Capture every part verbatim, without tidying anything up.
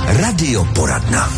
Radioporadna.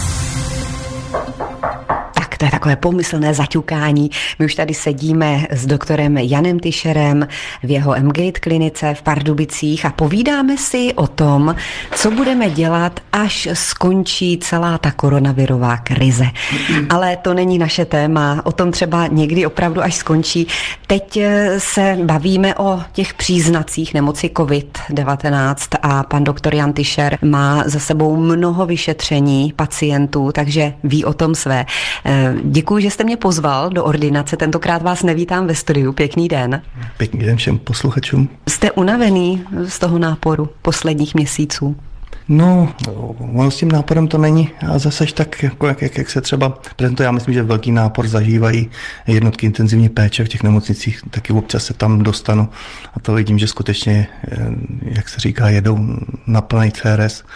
To je takové pomyslné zaťukání. My už tady sedíme s doktorem Janem Tischerem v jeho M-Gate klinice v Pardubicích a povídáme si o tom, co budeme dělat, až skončí celá ta koronavirová krize. Ale to není naše téma, o tom třeba někdy opravdu až skončí. Teď se bavíme o těch příznacích nemoci covid devatenáct a pan doktor Jan Tischer má za sebou mnoho vyšetření pacientů, takže ví o tom své. Děkuji, že jste mě pozval do ordinace. Tentokrát vás nevítám ve studiu. Pěkný den. Pěkný den všem posluchačům. Jste unavený z toho náporu posledních měsíců? No, ono s tím náporem to není a zase tak, jako jak, jak, jak se třeba prezentuje, já myslím, že velký nápor zažívají jednotky intenzivní péče v těch nemocnicích, taky občas se tam dostanu a to vidím, že skutečně, jak se říká, jedou na plný C R S.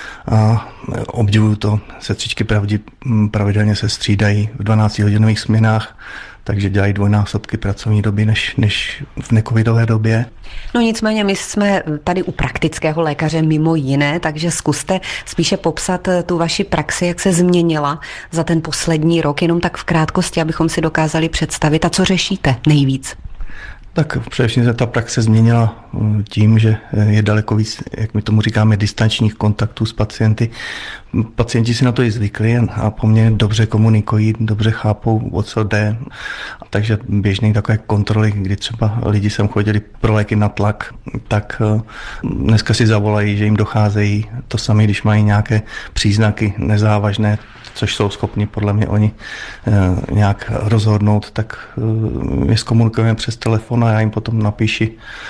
A obdivuju to, sestřičky pravidelně se střídají v dvanáctihodinových směnách, takže dělají dvojnásobky pracovní doby než, než v necovidové době. No nicméně my jsme tady u praktického lékaře mimo jiné, takže zkuste spíše popsat tu vaši praxi, jak se změnila za ten poslední rok, jenom tak v krátkosti, abychom si dokázali představit a co řešíte nejvíc. Tak především se ta praxe změnila tím, že je daleko víc, jak my tomu říkáme, distančních kontaktů s pacienty. Pacienti si na to i zvykli a poměrně dobře komunikují, dobře chápou, o co jde. Takže běžné takové kontroly, kdy třeba lidi sem chodili pro léky na tlak, tak dneska si zavolají, že jim docházejí to samé, když mají nějaké příznaky nezávažné, což jsou schopni podle mě oni e, nějak rozhodnout, tak e, je zkomunikujeme přes telefon a já jim potom napíši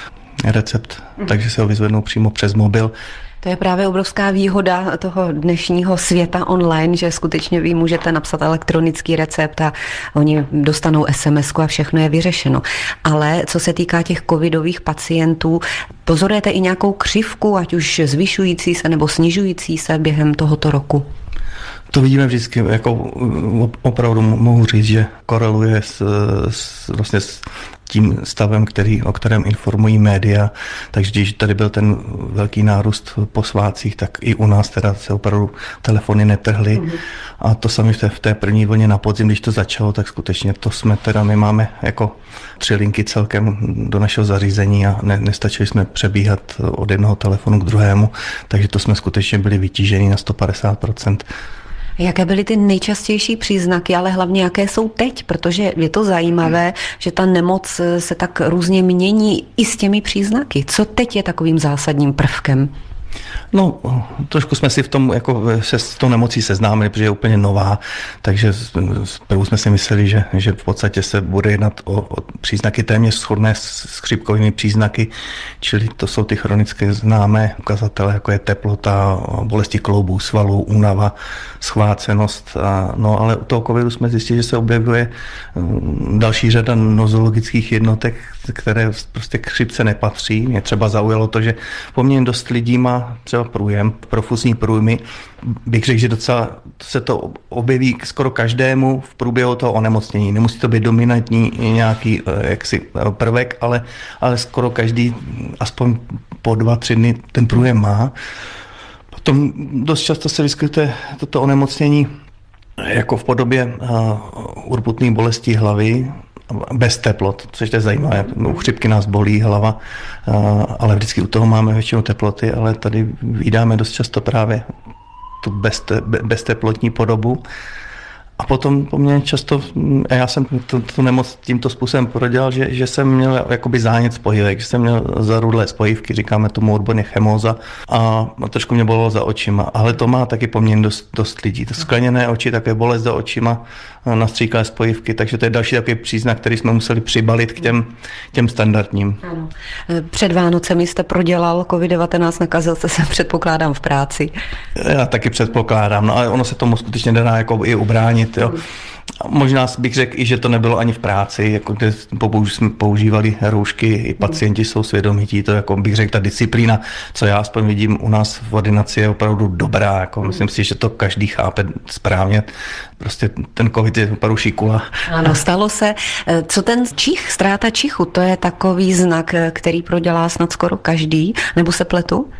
recept, mm. takže se ho vyzvednou přímo přes mobil. To je právě obrovská výhoda toho dnešního světa online, že skutečně vy můžete napsat elektronický recept a oni dostanou es em esku a všechno je vyřešeno. Ale co se týká těch covidových pacientů, pozorujete i nějakou křivku, ať už zvyšující se nebo snižující se během tohoto roku? To vidíme vždycky, jako opravdu mohu říct, že koreluje s, s, vlastně s tím stavem, který, o kterém informují média, takže když tady byl ten velký nárůst po svátcích, tak i u nás teda se opravdu telefony netrhly mm. a to sami v té, v té první vlně na podzim, když to začalo, tak skutečně to jsme teda, my máme jako tři linky celkem do našeho zařízení a ne, nestačili jsme přebíhat od jednoho telefonu k druhému, takže to jsme skutečně byli vytíženi na sto padesát procent. Jaké byly ty nejčastější příznaky, ale hlavně jaké jsou teď, protože je to zajímavé, hmm. že ta nemoc se tak různě mění i s těmi příznaky. Co teď je takovým zásadním prvkem? No, trošku jsme si v tom, jako se s tou nemocí seznámili, protože je úplně nová, takže zprvu jsme si mysleli, že, že v podstatě se bude jednat o, o příznaky téměř shodné s chřipkovými příznaky, čili to jsou ty chronické známé ukazatele, jako je teplota, bolesti kloubů, svalů, únava, schvácenost. A, no, ale u toho covidu jsme zjistili, že se objevuje další řada nozologických jednotek, které prostě k chřipce nepatří. Mě třeba zaujalo to, že poměrně dost lidí má třeba průjem, profuzní průjmy. Bych řekl, že docela se to objeví skoro každému v průběhu toho onemocnění. Nemusí to být dominantní nějaký jaksi prvek, ale, ale skoro každý aspoň po dva, tři dny ten průjem má. Potom dost často se vyskytuje toto onemocnění jako v podobě uh, urputné bolesti hlavy, bez teplot, což je zajímavé. U chřipky nás bolí hlava, ale vždycky u toho máme většinou teploty, ale tady vídáme dost často právě tu bezte, bezteplotní podobu. A potom poměrně často, já jsem tu, tu nemoc tímto způsobem prodělal, že, že jsem měl jakoby zánět spojivek, že jsem měl zarudlé spojivky, říkáme tomu odborně chemóza a trošku mě bolelo za očima, ale to má taky poměrně dost, dost lidí. To skleněné oči, také bolest za očima, nastříklé spojivky, takže to je další takový příznak, který jsme museli přibalit k těm, těm standardním. Ano. Před Vánocemi jste prodělal covid devatenáct, nakazil jste se, předpokládám, v práci. Já taky předpokládám, no ale ono se tomu skutečně dá jako i ubránit, jo. Možná bych řekl i, že to nebylo ani v práci, jako kde jsme používali roušky, i pacienti jsou svědomití, to jako bych řekl, ta disciplína, co já aspoň vidím u nás v ordinaci, je opravdu dobrá, jako myslím si, že to každý chápe správně, prostě ten covid je opravdu šikula. Ano, stalo se. Co ten čich, ztráta čichu, to je takový znak, který prodělá snad skoro každý, nebo se pletu?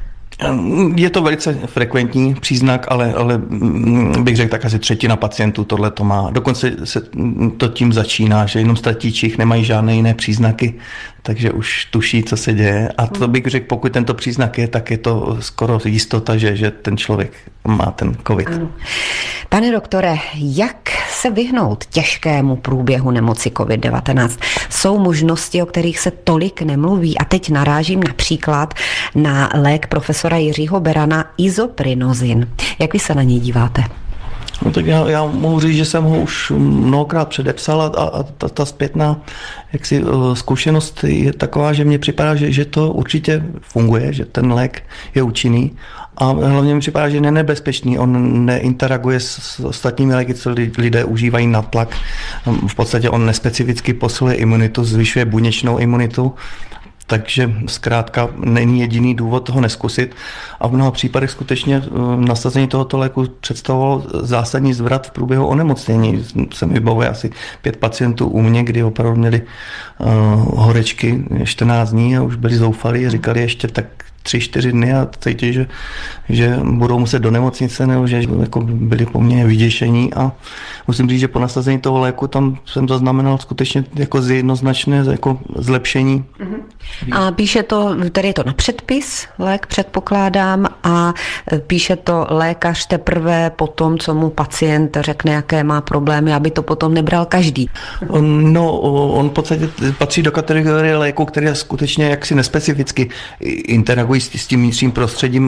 Je to velice frekventní příznak, ale, ale bych řekl tak asi třetina pacientů tohle to má. Dokonce se to tím začíná, že jenom ztratí čich, nemají žádné jiné příznaky, takže už tuší, co se děje. A to bych řekl, pokud tento příznak je, tak je to skoro jistota, že, že ten člověk má ten covid. Ano. Pane doktore, jak se vyhnout těžkému průběhu nemoci covid devatenáct? Jsou možnosti, o kterých se tolik nemluví, a teď narážím například na lék profesora Jiřího Berana Izoprinozin. Jak vy se na něj díváte? No tak já, já mohu říct, že jsem ho už mnohokrát předepsal a, a ta, ta zpětná jaksi, uh, zkušenost je taková, že mně připadá, že, že to určitě funguje, že ten lék je účinný a hlavně mi připadá, že je nebezpečný. On neinteraguje s, s ostatními léky, co lidé užívají na tlak. V podstatě on nespecificky posiluje imunitu, zvyšuje buněčnou imunitu. Takže zkrátka není jediný důvod toho neskusit a v mnoha případech skutečně nasazení tohoto léku představovalo zásadní zvrat v průběhu onemocnění. Se mi vybavuje asi pět pacientů u mě, kdy opravdu měli uh, horečky čtrnáct dní a už byli zoufalí a říkali ještě tak tři, čtyři dny a cítí, že, že budou muset do nemocnice nebo že jako byli poměrně vyděšení a musím říct, že po nasazení toho léku tam jsem zaznamenal skutečně jako jednoznačné jako zlepšení. A píše to, tady je to na předpis, lék předpokládám, a píše to lékař teprve po tom, co mu pacient řekne, jaké má problémy, aby to potom nebral každý. No, on v podstatě patří do kategorie léku, které skutečně jaksi nespecificky interagují s tím vnitřním prostředím.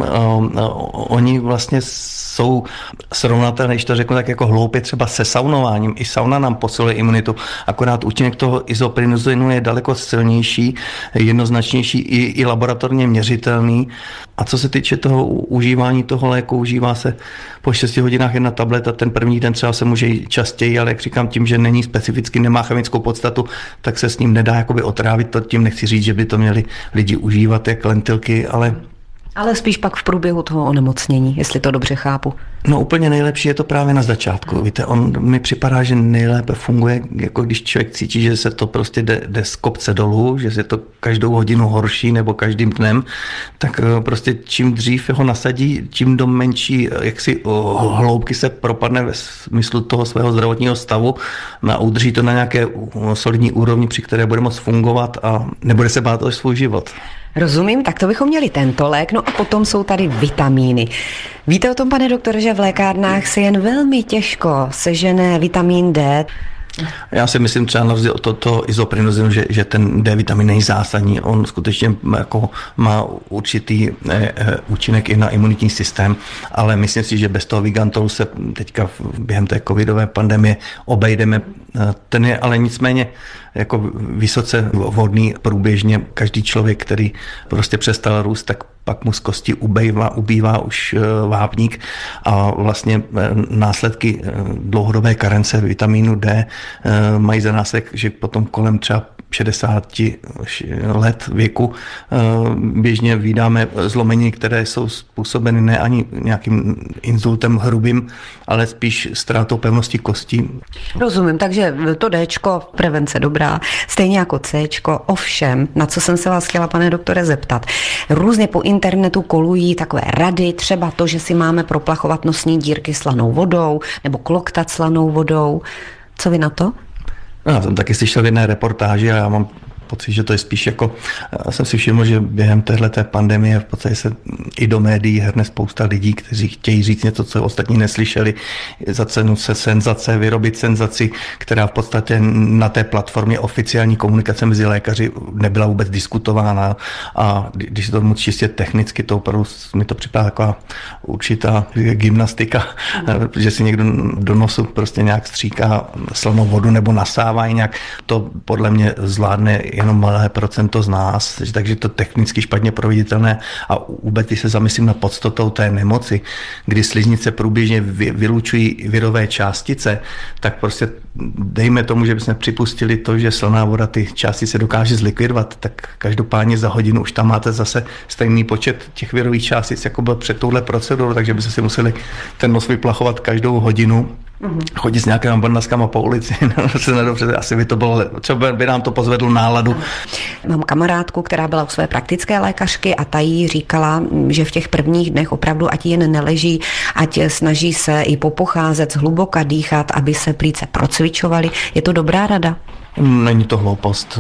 Oni vlastně jsou srovnatelné, když to řeknu tak jako hloupě, třeba se saunováním. I sauna nám posiluje imunitu, akorát účinek toho izoprinozinu je daleko silnější, jednoznačnější i, i laboratorně měřitelný. A co se týče toho užívání toho léku, užívá se po šesti hodinách jedna tableta, ten první den třeba se může jít častěji, ale jak říkám, tím, že není specificky, nemá chemickou podstatu, tak se s ním nedá jakoby otrávit, to tím nechci říct, že by to měli lidi užívat jak lentilky, ale Ale spíš pak v průběhu toho onemocnění, jestli to dobře chápu. No úplně nejlepší je to právě na začátku. Víte, on mi připadá, že nejlépe funguje, jako když člověk cítí, že se to prostě jde, jde z kopce dolů, že se to každou hodinu horší nebo každým dnem, tak prostě čím dřív ho nasadí, tím do menší jaksi hloubky se propadne ve smyslu toho svého zdravotního stavu a udrží to na nějaké solidní úrovni, při které bude moct fungovat a nebude se bát o svůj život. Rozumím, tak to bychom měli tento lék, no a potom jsou tady vitamíny. Víte o tom, pane doktore, že v lékárnách se jen velmi těžko sežene vitamin D? Já si myslím třeba na rozdíl od toho izoprinozinu, že, že ten D vitamin není zásadní. On skutečně jako má určitý e, e, účinek i na imunitní systém, ale myslím si, že bez toho Vigantolu se teďka během té covidové pandemie obejdeme. Ten je ale nicméně jako vysoce vhodný průběžně. Každý člověk, který prostě přestal růst, tak pak mu z kosti ubývá, ubývá už vápník a vlastně následky dlouhodobé karence vitamínu D mají za následek, že potom kolem třeba šedesát let věku běžně vídáme zlomeniny, které jsou způsobeny ne ani nějakým inzultem hrubým, ale spíš ztrátou pevnosti kostí. Rozumím, takže to Dčko, prevence dobrá, stejně jako Cčko, ovšem, na co jsem se vás chtěla, pane doktore, zeptat. Různě po internetu kolují takové rady, třeba to, že si máme proplachovat nosní dírky slanou vodou, nebo kloktat slanou vodou. Co vy na to? No, já jsem taky slyšel v jedné reportáži a já mám pocit, že to je spíš jako, já jsem si všiml, že během téhleté pandemie v podstatě se i do médií hrne spousta lidí, kteří chtějí říct něco, co ostatní neslyšeli, za cenu se senzace, vyrobit senzaci, která v podstatě na té platformě oficiální komunikace mezi lékaři nebyla vůbec diskutována a když to moc čistě technicky, to opravdu mi to připadá taková určitá gymnastika, mm. že si někdo do nosu prostě nějak stříká slanou vodu nebo nasává nějak, to podle mě zvládne jenom malé procento z nás, takže to technicky špatně proveditelné a vůbec, když se zamyslím na podstatou té nemoci, kdy sliznice průběžně vylučují virové částice, tak prostě dejme tomu, že bychom připustili to, že silná voda ty částice dokáže zlikvidovat, tak každopádně za hodinu už tam máte zase stejný počet těch virových částic, jako byl před touhle procedurou, takže byste si museli ten nos vyplachovat každou hodinu. chodit s nějakými bandnaskama po ulici, se nedobře, asi by to bylo, třeba by nám to pozvedlo náladu. Mám kamarádku, která byla u své praktické lékařky a ta jí říkala, že v těch prvních dnech opravdu ať jen neleží, ať snaží se i popocházet, zhluboka dýchat, aby se plíce procvičovaly. Je to dobrá rada? Není to hloupost.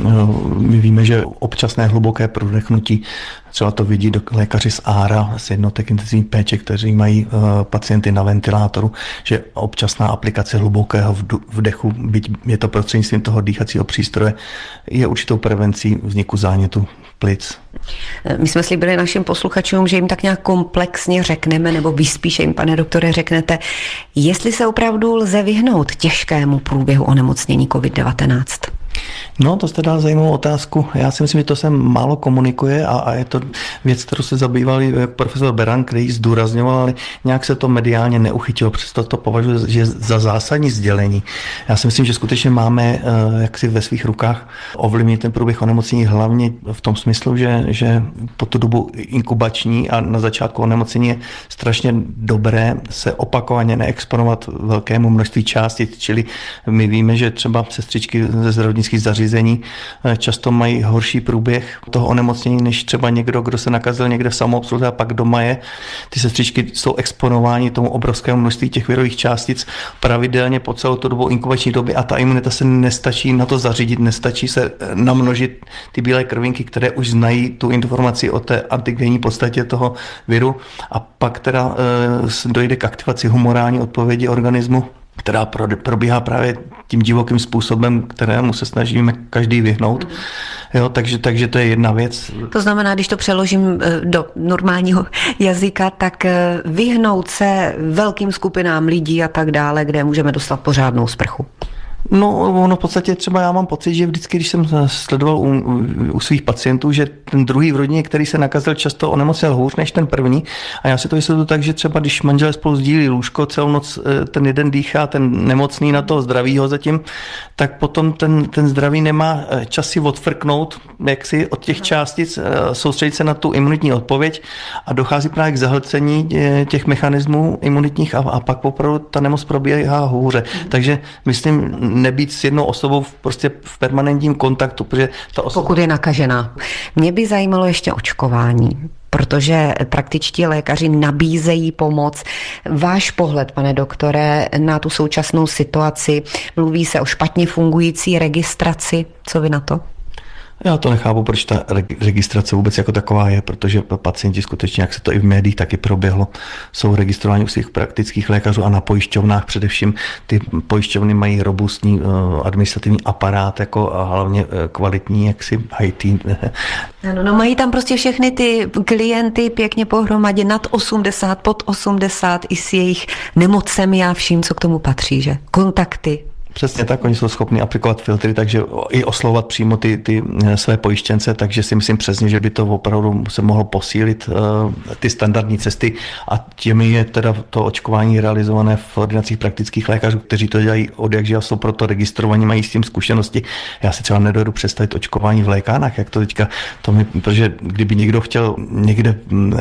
My víme, že občasné hluboké prodechnutí, třeba to vidí do lékaři z Ára, z jednotek intenzivní péče, kteří mají uh, pacienty na ventilátoru, že občasná aplikace hlubokého vdechu, byť je to prostřednictvím toho dýchacího přístroje, je určitou prevencí vzniku zánětu plic. My jsme slíbili našim posluchačům, že jim tak nějak komplexně řekneme, nebo vy spíše jim, pane doktore, řeknete, jestli se opravdu lze vyhnout těžkému průběhu onemocnění covid devatenáct. No, to jste dal zajímavou otázku. Já si myslím, že to se málo komunikuje a, a je to věc, kterou se zabýval profesor Beran, který zdůrazňoval, ale nějak se to mediálně neuchytilo, přesto to považuji že za zásadní sdělení. Já si myslím, že skutečně máme uh, jaksi ve svých rukách ovlivnit ten průběh onemocnění hlavně v tom smyslu, že, že po tu dobu inkubační a na začátku onemocnění je strašně dobré se opakovaně neexponovat velkému množství částic, čili my víme, že třeba sestřičky ze zdravotnických zařízení často mají horší průběh toho onemocnění, než třeba někdo, kdo se nakazil někde v samoobsluze a pak doma je. Ty sestřičky jsou exponováni tomu obrovskému množství těch virových částic pravidelně po celou tu dobu inkubační doby a ta imunita se nestačí na to zařídit, nestačí se namnožit ty bílé krvinky, které už znají tu informaci o té antigenní podstatě toho viru a pak teda e, dojde k aktivaci humorální odpovědi organismu, která probíhá právě tím divokým způsobem, kterému se snažíme každý vyhnout. Jo, takže, takže to je jedna věc. To znamená, když to přeložím do normálního jazyka, tak vyhnout se velkým skupinám lidí a tak dále, kde můžeme dostat pořádnou sprchu. No, ono v podstatě třeba já mám pocit, že vždycky, když jsem sledoval u, u svých pacientů, že ten druhý v rodině, který se nakazil, často onemocněl hůř než ten první. A já si to vysvětluji tak, že třeba když manželé spolu sdílí lůžko, celou noc ten jeden dýchá, ten nemocný na toho zdravýho zatím, tak potom ten, ten zdravý nemá čas si odfrknout, jak si od těch částic, soustředit se na tu imunitní odpověď a dochází právě k zahlcení těch mechanismů imunitních a, a pak opravdu ta nemoc probíhá hůře. Takže myslím, nebýt s jednou osobou v, prostě v permanentním kontaktu, protože ta osoba... Pokud je nakažená. Mě by zajímalo ještě očkování, protože praktičtí lékaři nabízejí pomoc. Váš pohled, pane doktore, na tu současnou situaci, mluví se o špatně fungující registraci. Co vy na to? Já to nechápu, proč ta registrace vůbec jako taková je, protože pacienti skutečně, jak se to i v médiích taky proběhlo, jsou registrováni u svých praktických lékařů a na pojišťovnách především. Ty pojišťovny mají robustní uh, administrativní aparát, jako a hlavně uh, kvalitní, jaksi í té. Ano, no mají tam prostě všechny ty klienty pěkně pohromadě nad osmdesát, pod osmdesát i s jejich nemocemi a vším, co k tomu patří, že? Kontakty. Přesně tak, oni jsou schopni aplikovat filtry, takže i oslovovat přímo ty, ty své pojištěnce, takže si myslím přesně, že by to opravdu se mohlo posílit uh, ty standardní cesty a těmi je teda to očkování realizované v ordinacích praktických lékařů, kteří to dělají od jak živa, jsou proto registrovaní, mají s tím zkušenosti. Já si třeba nedovedu představit očkování v lékárnách, jak to teďka, to mi, protože kdyby někdo chtěl někde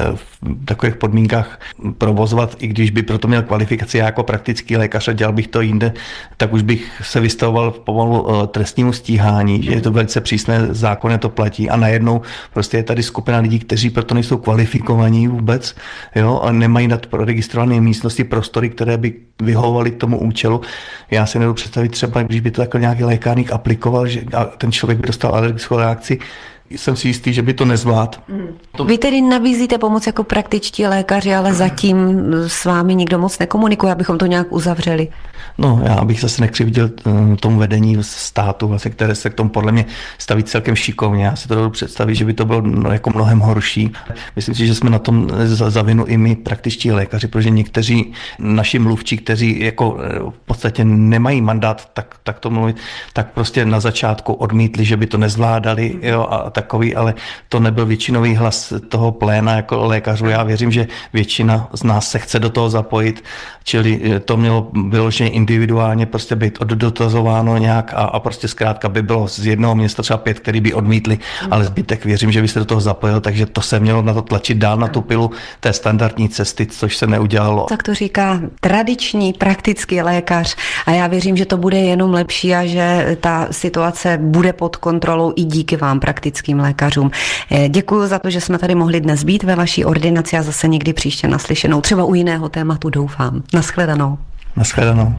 v takových podmínkách provozovat, i když by proto měl kvalifikaci já jako praktický lékař a dělal bych to jinde, tak už bych se vystavoval pomalu uh, trestnímu stíhání, že je to velice přísné, zákony to platí a najednou prostě je tady skupina lidí, kteří proto nejsou kvalifikovaní vůbec, jo, a nemají nad registrované místnosti prostory, které by vyhovovaly k tomu účelu. Já si nedovedu představit třeba, když by to takhle nějaký lékárník aplikoval, že a ten člověk by dostal alergickou reakci, jsem si jistý, že by to nezvládl. Mm. To... Vy tedy nabízíte pomoc jako praktičtí lékaři, ale zatím s vámi nikdo moc nekomunikuje, abychom to nějak uzavřeli. No, já bych zase nekřivděl tomu vedení státu, vlastně, které se k tomu podle mě staví celkem šikovně. Já si to dovedu představit, že by to bylo no, jako mnohem horší. Myslím si, že jsme na tom za vinu i my praktičtí lékaři, protože někteří naši mluvčí, kteří jako v podstatě nemají mandát tak, tak to mluvit, tak prostě na začátku odmítli, že by to nezvládali, jo, a tak takový, ale to nebyl většinový hlas toho pléna jako lékařů. Já věřím, že většina z nás se chce do toho zapojit, čili to mělo vyloženě individuálně prostě být oddotazováno nějak a, a prostě zkrátka by bylo z jednoho města třeba pět, který by odmítli, ale zbytek věřím, že by se do toho zapojil, takže to se mělo na to tlačit dál na tu pilu té standardní cesty, což se neudělalo. Tak to říká tradiční praktický lékař a já věřím, že to bude jenom lepší a že ta situace bude pod kontrolou i díky vám, praktickým lékařům. Děkuji za to, že jsme tady mohli dnes být ve vaší ordinaci a zase někdy příště naslyšenou, třeba u jiného tématu, doufám. Naschledanou. Naschledanou.